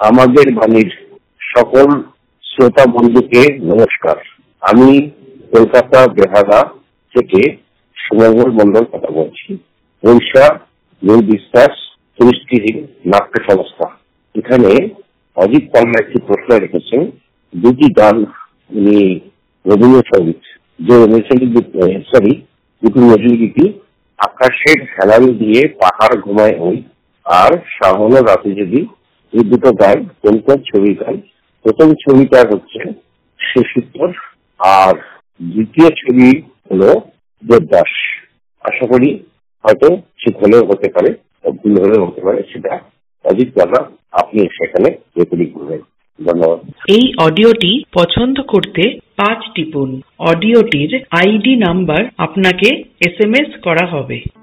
আমাদের বাণীর সকল শ্রোতা বন্ধুকে নমস্কার। আমি কলকাতা বেহালা থেকে সুমঙ্গল মন্ডল কথা বলছি। বৈশা নীল বিশ্বাস সৃষ্টিহীন নাট্য সংস্থা। এখানে অজিত পান্না একটি প্রশ্ন রেখেছেন, দুটি গান উনি রবীন্দ্রসঙ্গীত যে দুটি নজরুলগীতি, আকাশের হেলাল দিয়ে পাহাড় ঘুমায় ওই আর শ্রাবণ রাতে যদি, এই দুটো গান কোন কোন ছবির গান? প্রথম ছবিটা হচ্ছে শেষোত্তর আর দ্বিতীয় ছবি হলো দেবদাস। আশা করি হয়তো ঠিক হলেও হতে পারে, ভুল হলেও হতে পারে, সেটা অজিত পান্না আপনি সেখানে রেকর্ডিং করবেন। ধন্যবাদ। এই অডিওটি পছন্দ করতে 5 টিপুন। অডিওটির আইডি নাম্বার আপনাকে SMS করা হবে।